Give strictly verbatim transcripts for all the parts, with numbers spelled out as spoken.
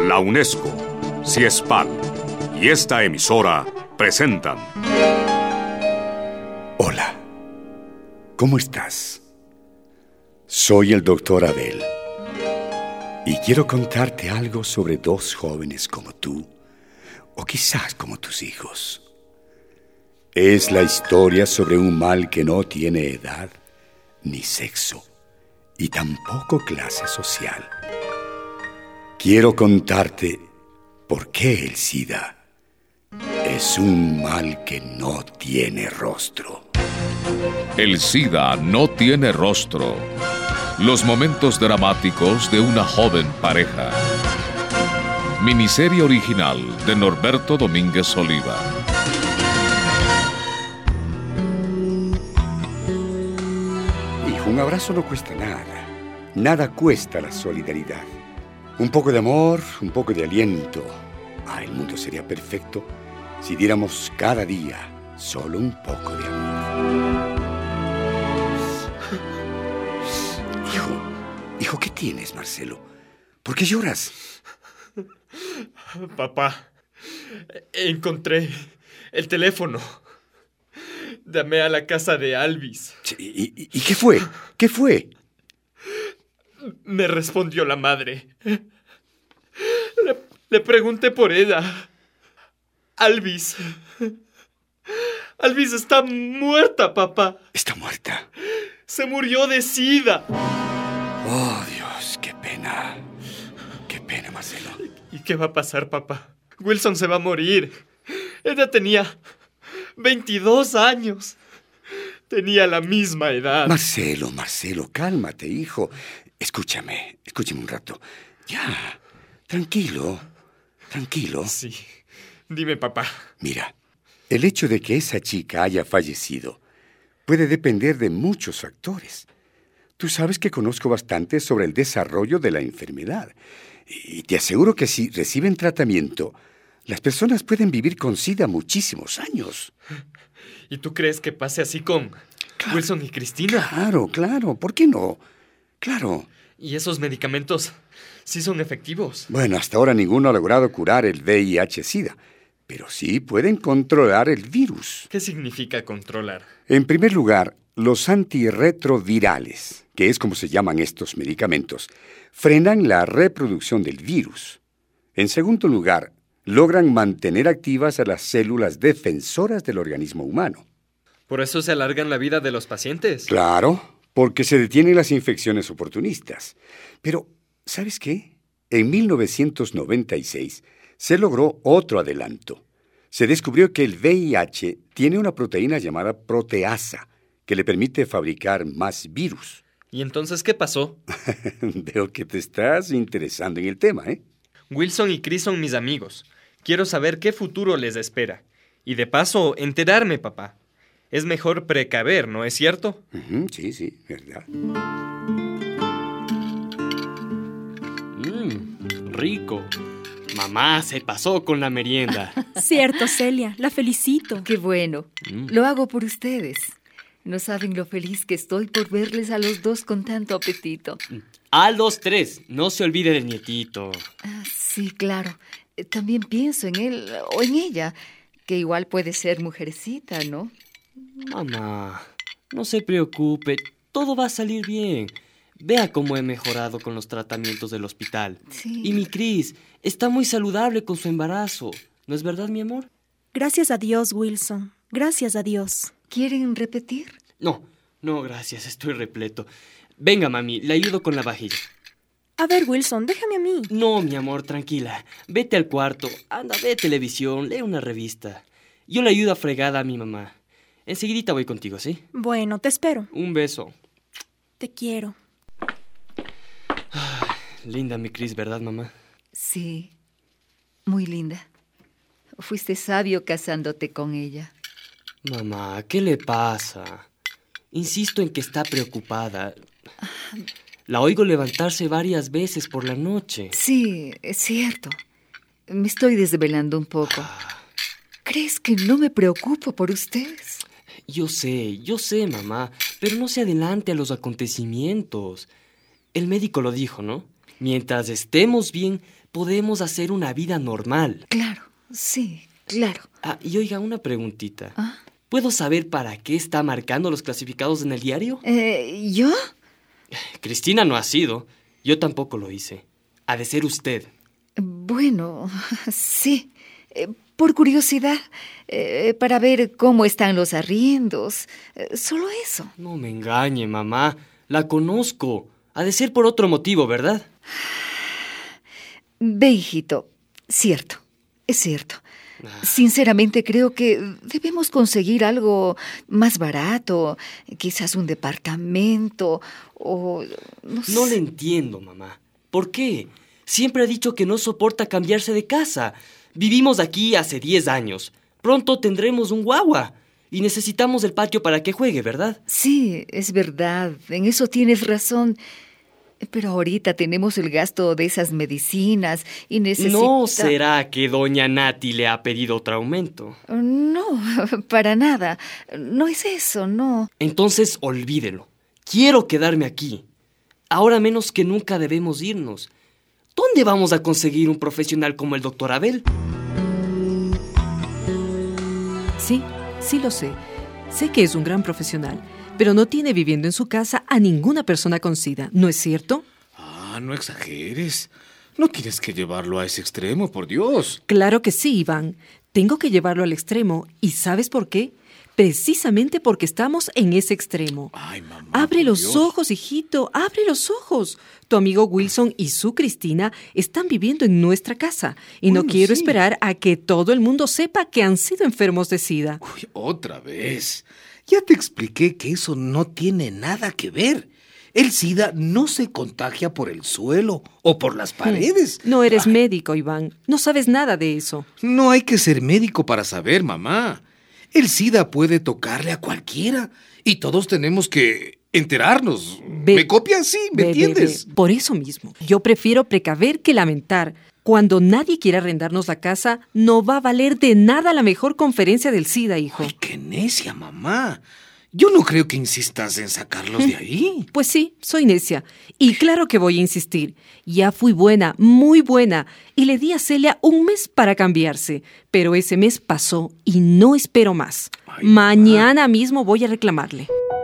La UNESCO, CIESPAL y esta emisora presentan... Hola, ¿cómo estás? Soy el doctor Abel y quiero contarte algo sobre dos jóvenes como tú, o quizás como tus hijos. Es la historia sobre un mal que no tiene edad ni sexo y tampoco clase social. Quiero contarte por qué el SIDA es un mal que no tiene rostro. El SIDA no tiene rostro. Los momentos dramáticos de una joven pareja. Miniserie original de Norberto Domínguez Oliva. Hijo, un abrazo no cuesta nada. Nada cuesta la solidaridad. Un poco de amor, un poco de aliento. Ah, el mundo sería perfecto si diéramos cada día solo un poco de amor. Hijo, hijo, ¿qué tienes, Marcelo? ¿Por qué lloras? Papá, encontré el teléfono. Llamé a la casa de Alvis. ¿Y, y, y qué fue? ¿Qué fue? Me respondió la madre. Le, le pregunté por ella. Alvis. Alvis está muerta, papá. ¿Está muerta? Se murió de SIDA. Oh, Dios, qué pena. Qué pena, Marcelo. ¿Y qué va a pasar, papá? Wilson se va a morir. Ella tenía veintidós años. Tenía la misma edad. Marcelo, Marcelo, cálmate, hijo. Escúchame, escúchame un rato. Ya, tranquilo, tranquilo. Sí, dime, papá. Mira, el hecho de que esa chica haya fallecido puede depender de muchos factores. Tú sabes que conozco bastante sobre el desarrollo de la enfermedad. Y te aseguro que si reciben tratamiento, las personas pueden vivir con SIDA muchísimos años. ¿Y tú crees que pase así con claro, Wilson y Cristina? Claro, claro. ¿Por qué no? Claro. ¿Y esos medicamentos sí son efectivos? Bueno, hasta ahora ninguno ha logrado curar el V I H SIDA, pero sí pueden controlar el virus. ¿Qué significa controlar? En primer lugar, los antirretrovirales, que es como se llaman estos medicamentos, frenan la reproducción del virus. En segundo lugar, logran mantener activas a las células defensoras del organismo humano. ¿Por eso se alargan la vida de los pacientes? Claro, porque se detienen las infecciones oportunistas. Pero, ¿sabes qué? En mil novecientos noventa y seis se logró otro adelanto. Se descubrió que el V I H tiene una proteína llamada proteasa, que le permite fabricar más virus. ¿Y entonces qué pasó? Veo que te estás interesando en el tema, ¿eh? Wilson y Chris son mis amigos. Quiero saber qué futuro les espera. Y de paso, enterarme, papá. Es mejor precaver, ¿no es cierto? Uh-huh, sí, sí, verdad. Mmm, rico. Mamá se pasó con la merienda. Cierto, Celia, la felicito. Qué bueno. Mm. Lo hago por ustedes. No saben lo feliz que estoy por verles a los dos con tanto apetito. A los tres, no se olvide del nietito. Ah, sí, claro. También pienso en él o en ella, que igual puede ser mujercita, ¿no? Mamá, no se preocupe, todo va a salir bien. Vea cómo he mejorado con los tratamientos del hospital. Sí. Y mi Cris está muy saludable con su embarazo. ¿No es verdad, mi amor? Gracias a Dios, Wilson. Gracias a Dios. ¿Quieren repetir? No, no, gracias, estoy repleto. Venga, mami, le ayudo con la vajilla. A ver, Wilson, déjame a mí. No, mi amor, tranquila. Vete al cuarto, anda, ve televisión, lee una revista. Yo le ayudo a fregada a mi mamá. Enseguidita voy contigo, ¿sí? Bueno, te espero. Un beso. Te quiero. Ah, linda mi Cris, ¿verdad, mamá? Sí, muy linda. Fuiste sabio casándote con ella. Mamá, ¿qué le pasa? Insisto en que está preocupada. La oigo levantarse varias veces por la noche. Sí, es cierto. Me estoy desvelando un poco. ¿Crees que no me preocupo por ustedes? Yo sé, yo sé, mamá, pero no se adelante a los acontecimientos. El médico lo dijo, ¿no? Mientras estemos bien, podemos hacer una vida normal. Claro, sí, claro. Ah, y oiga, una preguntita. ¿Ah? ¿Puedo saber para qué está marcando los clasificados en el diario? Eh, ¿Yo? Cristina no ha sido. Yo tampoco lo hice. Ha de ser usted. Bueno, sí. Eh, por curiosidad, eh, para ver cómo están los arriendos. Eh, solo eso. No me engañe, mamá. La conozco. Ha de ser por otro motivo, ¿verdad? Ve, hijito. Cierto, es cierto. Sinceramente creo que debemos conseguir algo más barato, quizás un departamento o... No, no le entiendo, mamá. ¿Por qué? Siempre ha dicho que no soporta cambiarse de casa. Vivimos aquí hace diez años. Pronto tendremos un guagua y necesitamos el patio para que juegue, ¿verdad? Sí, es verdad. En eso tienes razón. Pero ahorita tenemos el gasto de esas medicinas y necesitamos... ¿No será que doña Nati le ha pedido otro aumento? No, para nada. No es eso, no. Entonces olvídelo. Quiero quedarme aquí. Ahora menos que nunca debemos irnos. ¿Dónde vamos a conseguir un profesional como el doctor Abel? Sí, sí lo sé. Sé que es un gran profesional, pero no tiene viviendo en su casa a ninguna persona con SIDA, ¿no es cierto? Ah, no exageres. No tienes que llevarlo a ese extremo, por Dios. Claro que sí, Iván. Tengo que llevarlo al extremo. ¿Y sabes por qué? Precisamente porque estamos en ese extremo. Ay, mamá, abre por los Dios. ojos, hijito, abre los ojos. Tu amigo Wilson y su Cristina están viviendo en nuestra casa y Bueno, no quiero sí. esperar a que todo el mundo sepa que han sido enfermos de SIDA. Uy, otra vez. Ya te expliqué que eso no tiene nada que ver. El SIDA no se contagia por el suelo o por las paredes. No eres Ay, médico, Iván. No sabes nada de eso. no hay que ser médico para saber, mamá. El SIDA puede tocarle a cualquiera y todos tenemos que enterarnos. Ve- ¿Me copias? Sí, ¿me Ve, ve, entiendes? ve. Por eso mismo, yo prefiero precaver que lamentar. Cuando nadie quiera arrendarnos la casa, no va a valer de nada la mejor conferencia del SIDA, hijo. Ay, qué necia, mamá. Yo no creo que insistas en sacarlos de ahí. Pues sí, soy necia. Y claro que voy a insistir. Ya fui buena, muy buena, y le di a Celia un mes para cambiarse. Pero ese mes pasó y no espero más. Ay, Mañana mismo voy a reclamarle.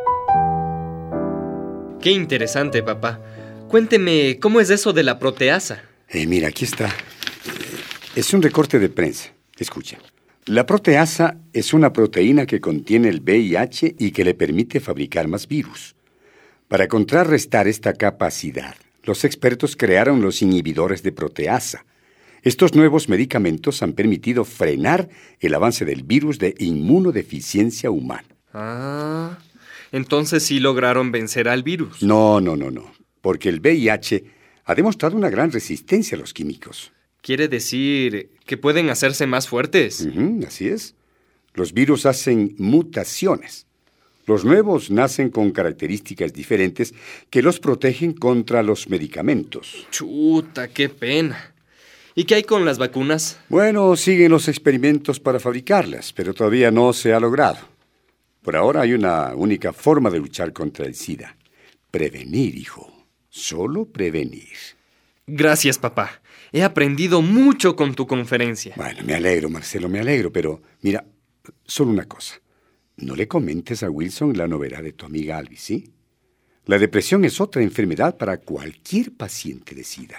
Qué interesante, papá. Cuénteme, ¿cómo es eso de la proteasa? Eh, mira, aquí está. Es un recorte de prensa. Escucha. La proteasa es una proteína que contiene el V I H y que le permite fabricar más virus. Para contrarrestar esta capacidad, los expertos crearon los inhibidores de proteasa. Estos nuevos medicamentos han permitido frenar el avance del virus de inmunodeficiencia humana. Ah, entonces sí lograron vencer al virus. No, no, no, no. Porque el V I H ha demostrado una gran resistencia a los químicos. ¿Quiere decir que pueden hacerse más fuertes? Ujú, así es. Los virus hacen mutaciones. Los nuevos nacen con características diferentes que los protegen contra los medicamentos. Chuta, qué pena. ¿Y qué hay con las vacunas? Bueno, siguen los experimentos para fabricarlas, pero todavía no se ha logrado. Por ahora hay una única forma de luchar contra el SIDA. Prevenir, hijo. Solo prevenir. Gracias, papá. He aprendido mucho con tu conferencia. Bueno, me alegro, Marcelo, me alegro, pero mira, solo una cosa. No le comentes a Wilson la novedad de tu amiga Alvis, ¿sí? La depresión es otra enfermedad para cualquier paciente de SIDA.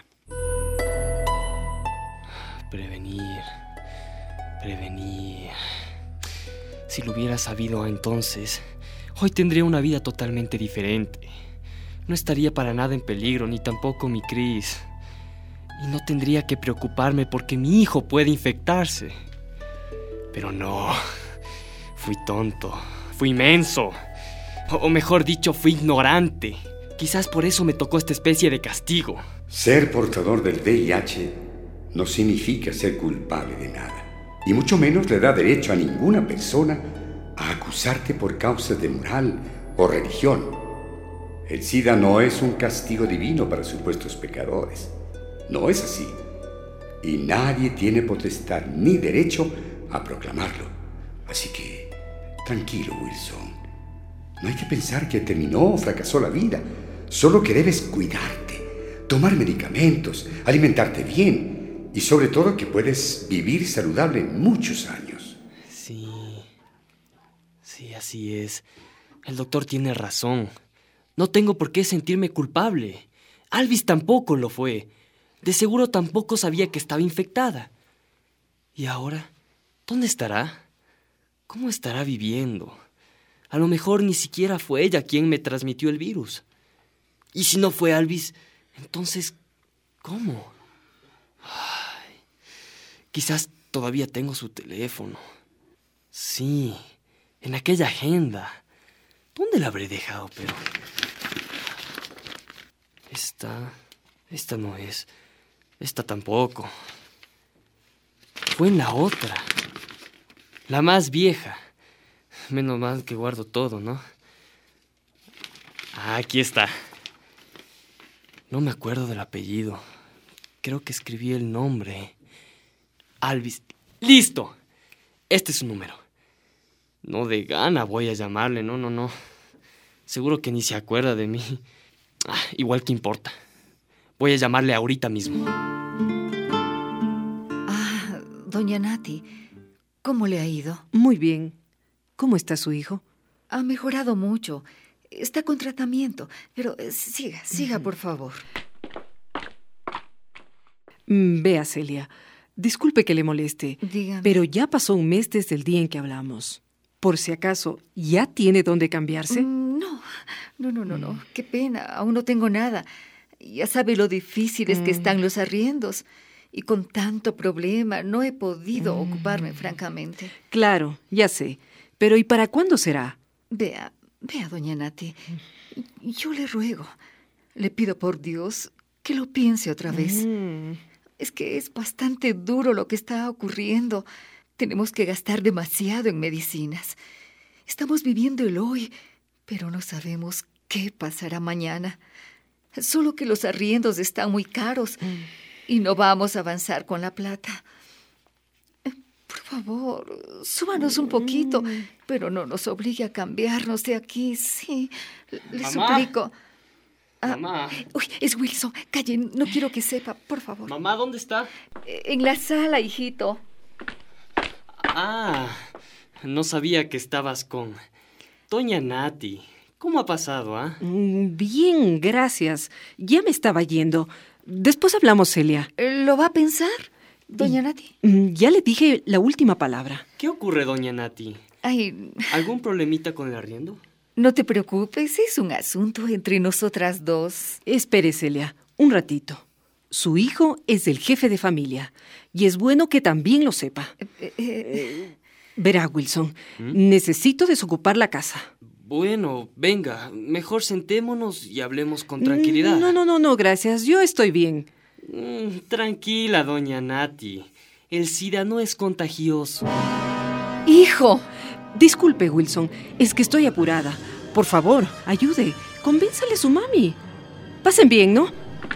Prevenir. Prevenir. Si lo hubiera sabido entonces, hoy tendría una vida totalmente diferente. No estaría para nada en peligro, ni tampoco mi Cris. Y no tendría que preocuparme porque mi hijo puede infectarse. Pero no, fui tonto, fui menso. O, o mejor dicho, fui ignorante. Quizás por eso me tocó esta especie de castigo. Ser portador del V I H no significa ser culpable de nada. Y mucho menos le da derecho a ninguna persona a acusarte por causas de moral o religión. El SIDA no es un castigo divino para supuestos pecadores. No es así. Y nadie tiene potestad ni derecho a proclamarlo. Así que, tranquilo, Wilson. No hay que pensar que terminó o fracasó la vida. Solo que debes cuidarte, tomar medicamentos, alimentarte bien Y sobre todo que puedes vivir saludable muchos años. Sí, sí, así es. El doctor tiene razón. No tengo por qué sentirme culpable. Alvis tampoco lo fue. De seguro tampoco sabía que estaba infectada. ¿Y ahora? ¿Dónde estará? ¿Cómo estará viviendo? A lo mejor ni siquiera fue ella quien me transmitió el virus. Y si no fue Alvis, entonces, ¿cómo? Ay, quizás todavía tengo su teléfono. Sí, en aquella agenda. ¿Dónde la habré dejado? Pero... Esta... Esta no es. Esta tampoco. Fue en la otra. La más vieja. Menos mal que guardo todo, ¿no? Ah, aquí está. No me acuerdo del apellido. Creo que escribí el nombre. Alvis. ¡Listo! Este es su número. No de gana voy a llamarle, no, no, no. Seguro que ni se acuerda de mí. Ah, igual que importa. Voy a llamarle ahorita mismo. Ah, doña Nati, ¿cómo le ha ido? Muy bien. ¿Cómo está su hijo? Ha mejorado mucho. Está con tratamiento. Pero eh, siga, siga, por favor. Mm, Vea, Celia. Disculpe que le moleste. Dígame. Pero ya pasó un mes desde el día en que hablamos. Por si acaso, ¿ya tiene dónde cambiarse? Mm, no, no, no, no, no. Qué pena. Aún no tengo nada. Ya sabe lo difíciles que están los arriendos. Y con tanto problema no he podido ocuparme, francamente. Claro, ya sé. Pero ¿y para cuándo será? Vea, vea, doña Nati. Yo le ruego, le pido por Dios que lo piense otra vez. Mm. Es que es bastante duro lo que está ocurriendo. Tenemos que gastar demasiado en medicinas. Estamos viviendo el hoy, pero no sabemos qué pasará mañana. Solo que los arriendos están muy caros mm. y no vamos a avanzar con la plata. Por favor, súbanos un poquito, mm. pero no nos obligue a cambiarnos de aquí, sí. Le Mamá. suplico. Ah, Mamá. Uy, es Wilson. Calle, no quiero que sepa, por favor. Mamá, ¿dónde está? En la sala, hijito. Ah, no sabía que estabas con doña Nati. ¿Cómo ha pasado, ah? Mm, Bien, gracias. Ya me estaba yendo. Después hablamos, Celia. ¿Lo va a pensar, doña Nati? Mm, Ya le dije la última palabra. ¿Qué ocurre, doña Nati? Ay, ¿Algún problemita con el arriendo? no te preocupes, es un asunto entre nosotras dos. Espere, Celia, un ratito. Su hijo es el jefe de familia y es bueno que también lo sepa. Eh, eh, Verá, Wilson, ¿Mm? necesito desocupar la casa. Bueno, venga, mejor sentémonos y hablemos con tranquilidad. No, no, no, no, gracias. Yo estoy bien. Mm, tranquila, doña Nati. El SIDA no es contagioso. ¡Hijo! Disculpe, Wilson, es que estoy apurada. Por favor, ayude. Convénzale a su mami. Pasen bien, ¿no?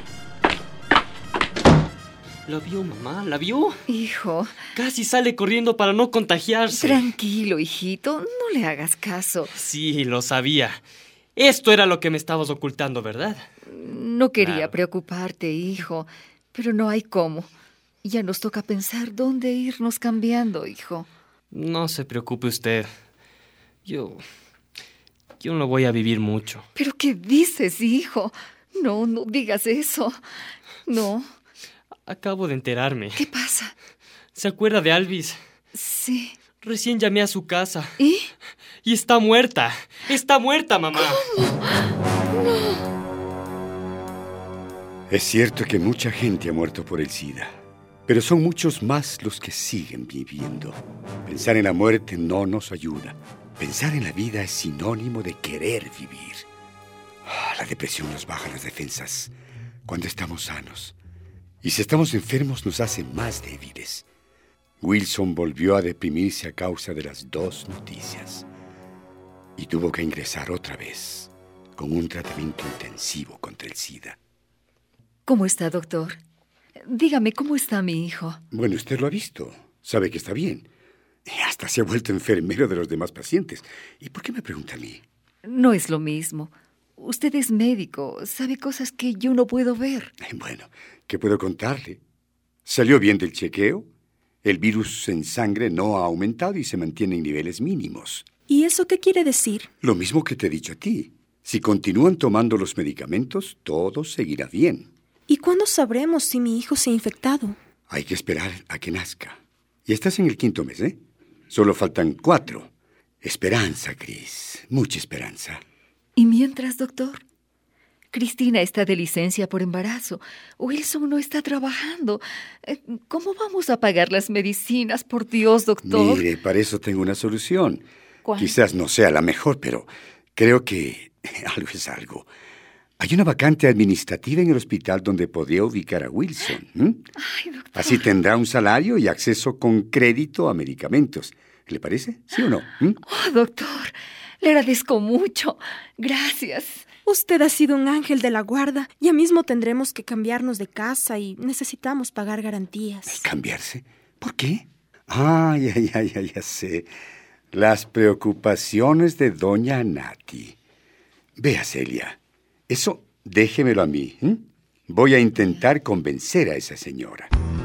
¿La vio, mamá? ¿La vio? Hijo. Casi sale corriendo para no contagiarse. Tranquilo, hijito. No le hagas caso. Sí, lo sabía. Esto era lo que me estabas ocultando, ¿verdad? No quería Claro. preocuparte, hijo. Pero no hay cómo. Ya nos toca pensar dónde irnos cambiando, hijo. No se preocupe usted. Yo... Yo no voy a vivir mucho. ¿Pero qué dices, hijo? No, no digas eso. No. Acabo de enterarme. ¿Qué pasa? ¿Se acuerda de Alvis? Sí. Recién llamé a su casa. ¿Y? Y está muerta. Está muerta, mamá. Es cierto que mucha gente ha muerto por el SIDA, pero son muchos más los que siguen viviendo. Pensar en la muerte no nos ayuda. Pensar en la vida es sinónimo de querer vivir. Ah, la depresión nos baja las defensas cuando estamos sanos. Y si estamos enfermos nos hace más débiles. Wilson volvió a deprimirse a causa de las dos noticias. Y tuvo que ingresar otra vez con un tratamiento intensivo contra el SIDA. ¿Cómo está, doctor? Dígame, ¿cómo está mi hijo? Bueno, usted lo ha visto. Sabe que está bien. Y hasta se ha vuelto enfermero de los demás pacientes. ¿Y por qué me pregunta a mí? No es lo mismo. Usted es médico, sabe cosas que yo no puedo ver. Bueno, ¿qué puedo contarle? Salió bien del chequeo. El virus en sangre no ha aumentado y se mantiene en niveles mínimos. ¿Y eso qué quiere decir? Lo mismo que te he dicho a ti. Si continúan tomando los medicamentos, todo seguirá bien. ¿Y cuándo sabremos si mi hijo se ha infectado? Hay que esperar a que nazca. Y estás en el quinto mes, ¿eh? Solo faltan cuatro. Esperanza, Cris. Mucha esperanza. ¿Y mientras, doctor? Cristina está de licencia por embarazo. Wilson no está trabajando. ¿Cómo vamos a pagar las medicinas? Por Dios, doctor. Mire, para eso tengo una solución. ¿Cuál? Quizás no sea la mejor, pero creo que algo es algo. Hay una vacante administrativa en el hospital donde podría ubicar a Wilson. ¿Mm? Ay, doctor. Así tendrá un salario y acceso con crédito a medicamentos. ¿Le parece? ¿Sí o no? ¿Mm? Oh, doctor, le agradezco mucho. Gracias. Usted ha sido un ángel de la guarda. Ya mismo tendremos que cambiarnos de casa y necesitamos pagar garantías. ¿Cambiarse? ¿Por qué? Ah, ya, ya, ya, ya sé. Las preocupaciones de doña Nati. Vea, Celia, eso déjemelo a mí. ¿eh? Voy a intentar convencer a esa señora.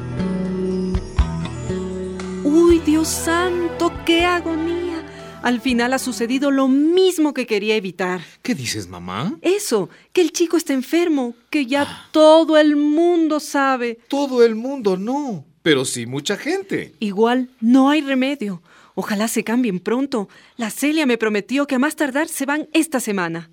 ¡Uy, Dios santo! ¡Qué agonía! Al final ha sucedido lo mismo que quería evitar. ¿Qué dices, mamá? Eso, que el chico está enfermo, que ya todo el mundo sabe. Todo el mundo no, pero sí mucha gente. Igual no hay remedio. Ojalá se cambien pronto. La Celia me prometió que a más tardar se van esta semana.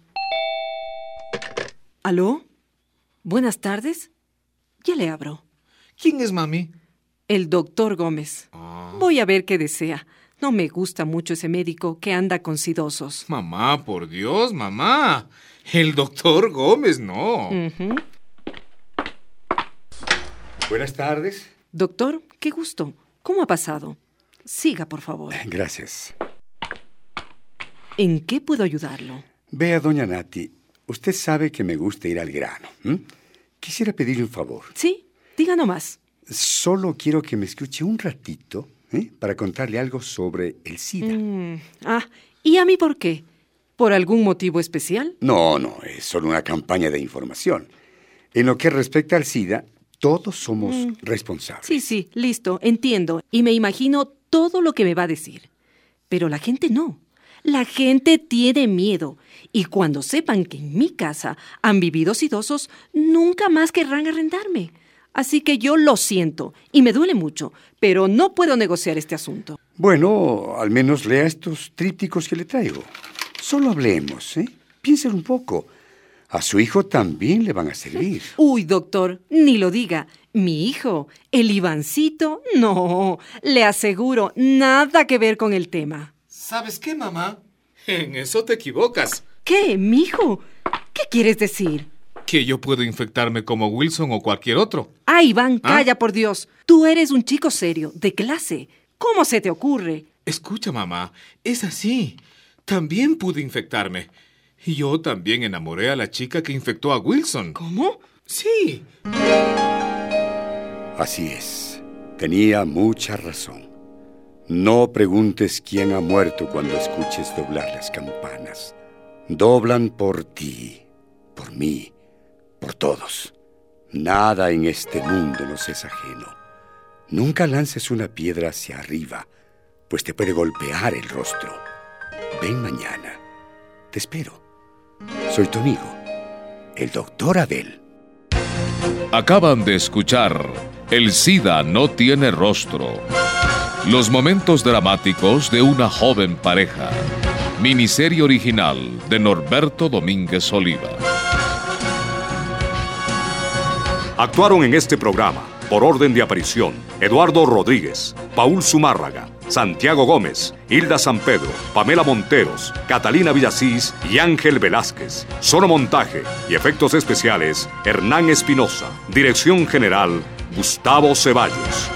¿Aló? Buenas tardes. Ya le abro. ¿Quién es, mami? El doctor Gómez. Ah. Voy a ver qué desea. No me gusta mucho ese médico que anda con sidosos. Mamá, por Dios, mamá. El doctor Gómez, no. Uh-huh. Buenas tardes. Doctor, qué gusto. ¿Cómo ha pasado? Siga, por favor. Gracias. ¿En qué puedo ayudarlo? Vea, doña Nati, usted sabe que me gusta ir al grano. ¿m? Quisiera pedirle un favor. Sí, diga nomás. Solo quiero que me escuche un ratito ¿eh? para contarle algo sobre el SIDA. Mm, ah, ¿y a mí por qué? ¿Por algún motivo especial? No, no, es solo una campaña de información. En lo que respecta al SIDA, todos somos mm. responsables. Sí, sí, listo, entiendo. Y me imagino todo lo que me va a decir. Pero la gente no. La gente tiene miedo. Y cuando sepan que en mi casa han vivido sidosos, nunca más querrán arrendarme. Así que yo lo siento, y me duele mucho, pero no puedo negociar este asunto. Bueno, al menos lea estos trípticos que le traigo. Solo hablemos, ¿eh? Piensen un poco. A su hijo también le van a servir. Uy, doctor, ni lo diga. Mi hijo, el Ivancito, no, le aseguro, nada que ver con el tema. ¿Sabes qué, mamá? En eso te equivocas. ¿Qué, mijo? ¿Qué quieres decir? Que yo puedo infectarme como Wilson o cualquier otro. Ah, Iván, ¿Ah? calla, por Dios. Tú eres un chico serio, de clase. ¿Cómo se te ocurre? Escucha, mamá, es así. También pude infectarme. Y yo también enamoré a la chica que infectó a Wilson. ¿Cómo? Sí. Así es. Tenía mucha razón. No preguntes quién ha muerto cuando escuches doblar las campanas. Doblan por ti, por mí, por todos. Nada en este mundo nos es ajeno. Nunca lances una piedra hacia arriba, pues te puede golpear el rostro. Ven mañana. Te espero. Soy tu amigo, el doctor Abel. Acaban de escuchar El SIDA no tiene rostro. Los momentos dramáticos de una joven pareja. Miniserie original de Norberto Domínguez Oliva. Actuaron en este programa, por orden de aparición, Eduardo Rodríguez, Paul Zumárraga, Santiago Gómez, Hilda San Pedro, Pamela Monteros, Catalina Villasís y Ángel Velázquez. Sonomontaje y efectos especiales, Hernán Espinosa. Dirección general, Gustavo Ceballos.